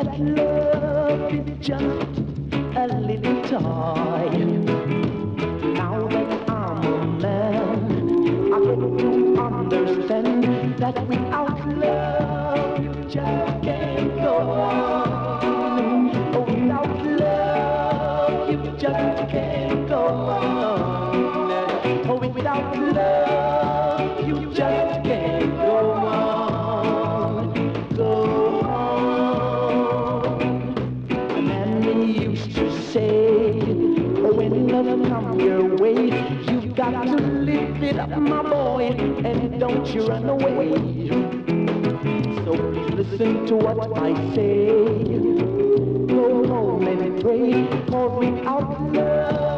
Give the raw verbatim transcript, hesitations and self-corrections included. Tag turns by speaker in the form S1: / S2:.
S1: that love is just a little toy. Now that I'm a man, I get to understand that without love you just can't go on. Oh, without love you just can't go on. Oh, without love you just can't go on. Go on. And they used to say, when love comes your way, you've got to live it up, my boy, and don't you run away. So please listen to what I say. Go home and pray, for without love